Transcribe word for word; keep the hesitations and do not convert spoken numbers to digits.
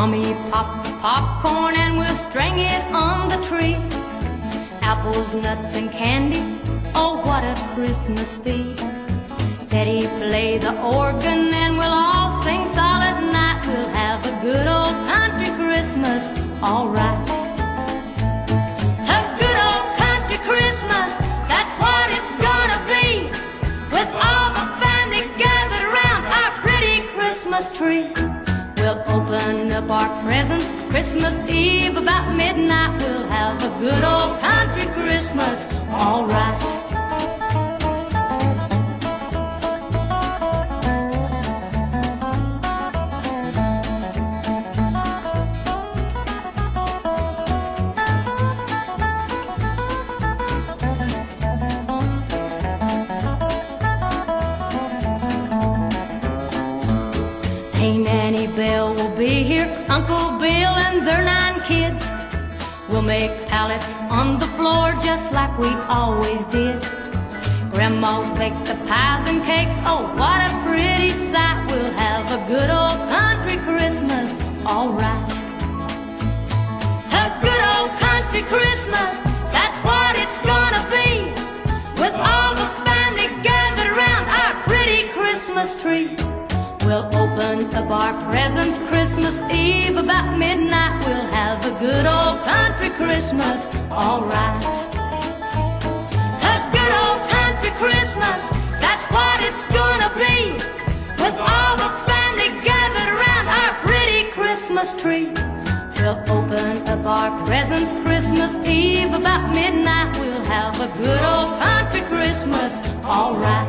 Mommy pops popcorn and we'll string it on the tree. Apples, nuts, and candy, oh what a Christmas feast. Daddy play the organ and we'll all sing Silent Night. We'll have a good old country Christmas, alright. A good old country Christmas, that's what it's gonna be, with all the family gathered around our pretty Christmas tree. We'll open up our presents Christmas Eve about midnight. We'll have a good old country Christmas, alright. Aunt Annie Bell will be here, Uncle Bill and their nine kids. We'll make pallets on the floor just like we always did. Grandma's baked the pies and cakes, oh what a pretty sight. We'll have a good old country Christmas, alright. A good old country Christmas, that's what it's gonna be, with all the family gathered around our pretty Christmas tree. We'll open up our presents Christmas Eve about midnight. We'll have a good old country Christmas, alright. A good old country Christmas, that's what it's gonna be, with all the family gathered around our pretty Christmas tree. We'll open up our presents Christmas Eve about midnight. We'll have a good old country Christmas, alright.